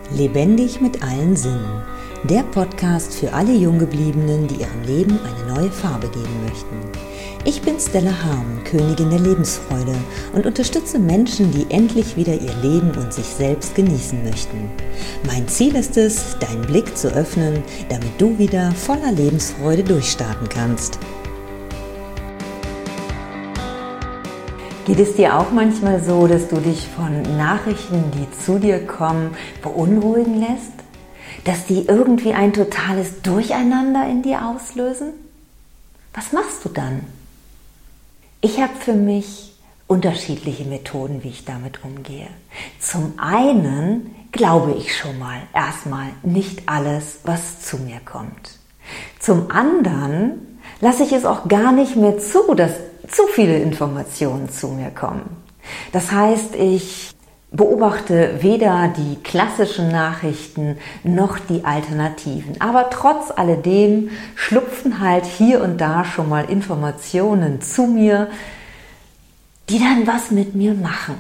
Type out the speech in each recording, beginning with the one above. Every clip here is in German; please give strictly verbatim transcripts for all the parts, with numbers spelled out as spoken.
Lebendig mit allen Sinnen. Der Podcast für alle Junggebliebenen, die ihrem Leben eine neue Farbe geben möchten. Ich bin Stella Harm, Königin der Lebensfreude und unterstütze Menschen, die endlich wieder ihr Leben und sich selbst genießen möchten. Mein Ziel ist es, deinen Blick zu öffnen, damit du wieder voller Lebensfreude durchstarten kannst. Geht es dir auch manchmal so, dass du dich von Nachrichten, die zu dir kommen, beunruhigen lässt? Dass die irgendwie ein totales Durcheinander in dir auslösen? Was machst du dann? Ich habe für mich unterschiedliche Methoden, wie ich damit umgehe. Zum einen glaube ich schon mal erstmal nicht alles, was zu mir kommt. Zum anderen lasse ich es auch gar nicht mehr zu, dass zu viele Informationen zu mir kommen. Das heißt, ich beobachte weder die klassischen Nachrichten noch die Alternativen. Aber trotz alledem schlupfen halt hier und da schon mal Informationen zu mir, die dann was mit mir machen.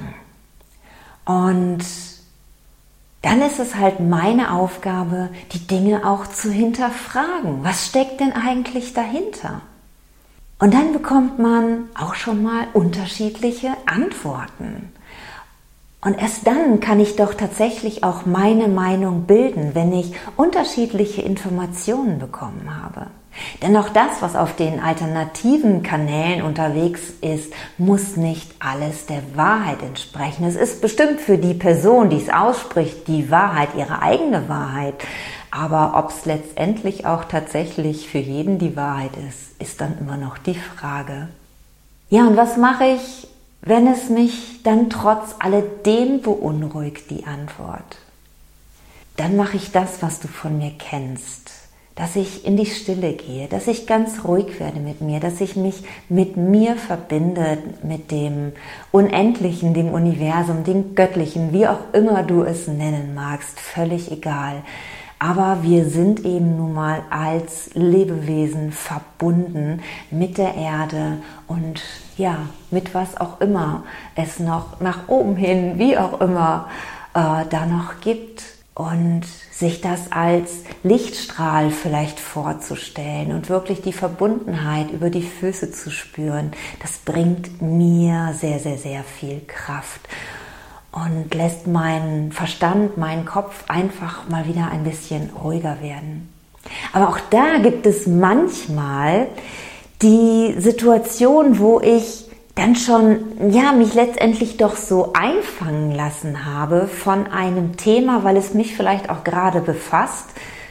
Und dann ist es halt meine Aufgabe, die Dinge auch zu hinterfragen. Was steckt denn eigentlich dahinter? Und dann bekommt man auch schon mal unterschiedliche Antworten. Und erst dann kann ich doch tatsächlich auch meine Meinung bilden, wenn ich unterschiedliche Informationen bekommen habe. Denn auch das, was auf den alternativen Kanälen unterwegs ist, muss nicht alles der Wahrheit entsprechen. Es ist bestimmt für die Person, die es ausspricht, die Wahrheit, ihre eigene Wahrheit. Aber ob es letztendlich auch tatsächlich für jeden die Wahrheit ist, ist dann immer noch die Frage. Ja, und was mache ich, wenn es mich dann trotz alledem beunruhigt, die Antwort? Dann mache ich das, was du von mir kennst. Dass ich in die Stille gehe, dass ich ganz ruhig werde mit mir, dass ich mich mit mir verbinde, mit dem Unendlichen, dem Universum, dem Göttlichen, wie auch immer du es nennen magst, völlig egal. Aber wir sind eben nun mal als Lebewesen verbunden mit der Erde und ja, mit was auch immer es noch nach oben hin, wie auch immer, äh, da noch gibt. Und sich das als Lichtstrahl vielleicht vorzustellen und wirklich die Verbundenheit über die Füße zu spüren, das bringt mir sehr, sehr, sehr viel Kraft. Und lässt meinen Verstand, meinen Kopf einfach mal wieder ein bisschen ruhiger werden. Aber auch da gibt es manchmal die Situation, wo ich dann schon, ja, mich letztendlich doch so einfangen lassen habe von einem Thema, weil es mich vielleicht auch gerade befasst,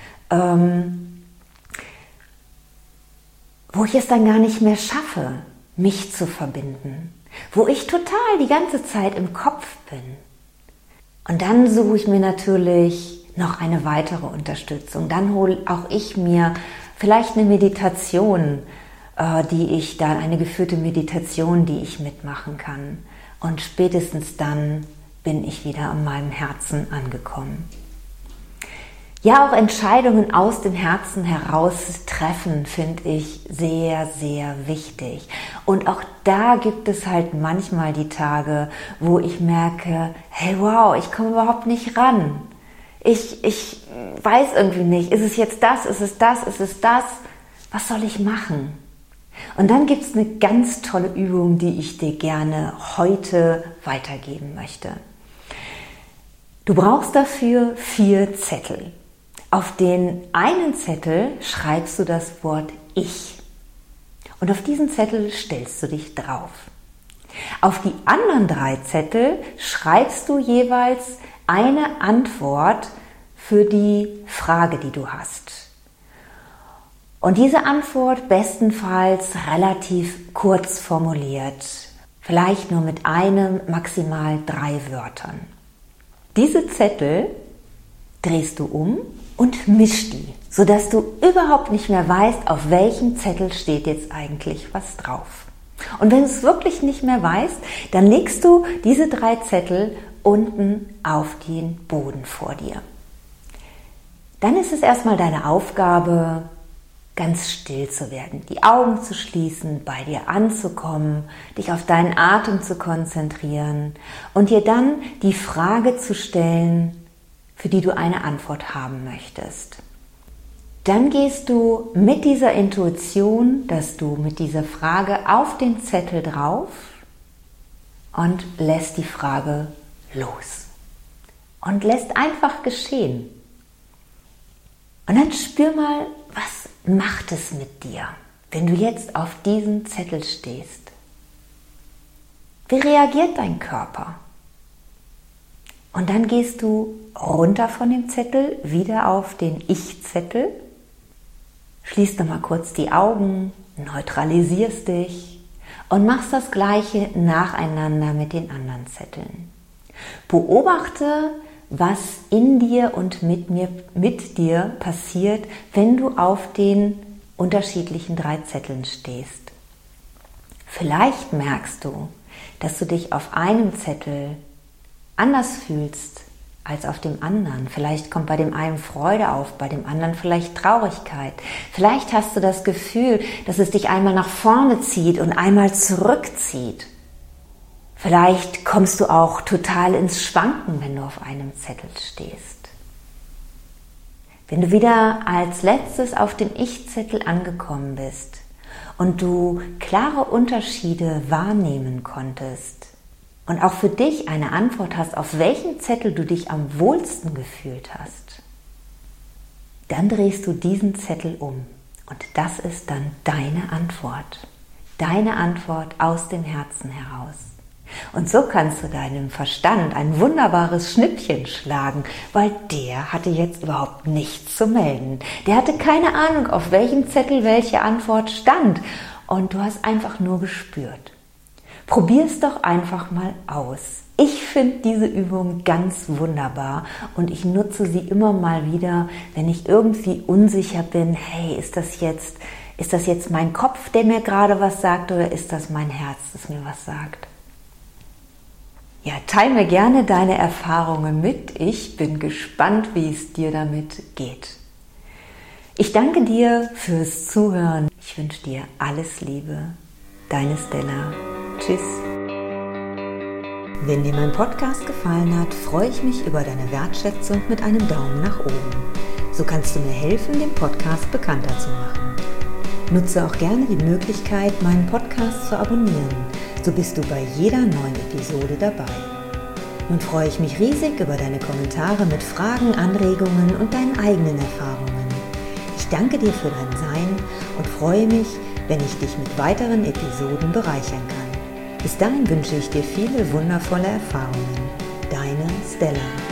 ähm, wo ich es dann gar nicht mehr schaffe, mich zu verbinden. Wo ich total die ganze Zeit im Kopf bin. Und dann suche ich mir natürlich noch eine weitere Unterstützung. Dann hole auch ich mir vielleicht eine Meditation, äh, die ich dann, eine geführte Meditation, die ich mitmachen kann. Und spätestens dann bin ich wieder an meinem Herzen angekommen. Ja, auch Entscheidungen aus dem Herzen heraus treffen, finde ich sehr, sehr wichtig. Und auch da gibt es halt manchmal die Tage, wo ich merke, hey wow, ich komme überhaupt nicht ran. Ich, ich weiß irgendwie nicht, ist es jetzt das, ist es das, ist es das? Was soll ich machen? Und dann gibt es eine ganz tolle Übung, die ich dir gerne heute weitergeben möchte. Du brauchst dafür vier Zettel. Auf den einen Zettel schreibst du das Wort Ich und auf diesen Zettel stellst du dich drauf. Auf die anderen drei Zettel schreibst du jeweils eine Antwort für die Frage, die du hast. Und diese Antwort bestenfalls relativ kurz formuliert, vielleicht nur mit einem, maximal drei Wörtern. Diese Zettel drehst du um und misch die, sodass du überhaupt nicht mehr weißt, auf welchem Zettel steht jetzt eigentlich was drauf. Und wenn du es wirklich nicht mehr weißt, dann legst du diese drei Zettel unten auf den Boden vor dir. Dann ist es erstmal deine Aufgabe, ganz still zu werden, die Augen zu schließen, bei dir anzukommen, dich auf deinen Atem zu konzentrieren und dir dann die Frage zu stellen, für die du eine Antwort haben möchtest. Dann gehst du mit dieser Intuition, dass du mit dieser Frage auf den Zettel drauf und lässt die Frage los und lässt einfach geschehen. Und dann spür mal, was macht es mit dir, wenn du jetzt auf diesen Zettel stehst? Wie reagiert dein Körper? Und dann gehst du runter von dem Zettel, wieder auf den Ich-Zettel, schließt nochmal kurz die Augen, neutralisierst dich und machst das Gleiche nacheinander mit den anderen Zetteln. Beobachte, was in dir und mit, mir, mit dir passiert, wenn du auf den unterschiedlichen drei Zetteln stehst. Vielleicht merkst du, dass du dich auf einem Zettel anders fühlst als auf dem anderen. Vielleicht kommt bei dem einen Freude auf, bei dem anderen vielleicht Traurigkeit. Vielleicht hast du das Gefühl, dass es dich einmal nach vorne zieht und einmal zurückzieht. Vielleicht kommst du auch total ins Schwanken, wenn du auf einem Zettel stehst. Wenn du wieder als letztes auf dem Ich-Zettel angekommen bist und du klare Unterschiede wahrnehmen konntest und auch für dich eine Antwort hast, auf welchen Zettel du dich am wohlsten gefühlt hast, dann drehst du diesen Zettel um und das ist dann deine Antwort. Deine Antwort aus dem Herzen heraus. Und so kannst du deinem Verstand ein wunderbares Schnippchen schlagen, weil der hatte jetzt überhaupt nichts zu melden. Der hatte keine Ahnung, auf welchem Zettel welche Antwort stand. Und du hast einfach nur gespürt. Probier es doch einfach mal aus. Ich finde diese Übung ganz wunderbar und ich nutze sie immer mal wieder, wenn ich irgendwie unsicher bin. Hey, ist das jetzt, ist das jetzt mein Kopf, der mir gerade was sagt, oder ist das mein Herz, das mir was sagt? Ja, teile mir gerne deine Erfahrungen mit. Ich bin gespannt, wie es dir damit geht. Ich danke dir fürs Zuhören. Ich wünsche dir alles Liebe. Deine Stella. Tschüss. Wenn dir mein Podcast gefallen hat, freue ich mich über deine Wertschätzung mit einem Daumen nach oben. So kannst du mir helfen, den Podcast bekannter zu machen. Nutze auch gerne die Möglichkeit, meinen Podcast zu abonnieren. So bist du bei jeder neuen Episode dabei. Nun freue ich mich riesig über deine Kommentare mit Fragen, Anregungen und deinen eigenen Erfahrungen. Ich danke dir für dein Sein und freue mich, wenn ich dich mit weiteren Episoden bereichern kann. Bis dahin wünsche ich dir viele wundervolle Erfahrungen. Deine Stella.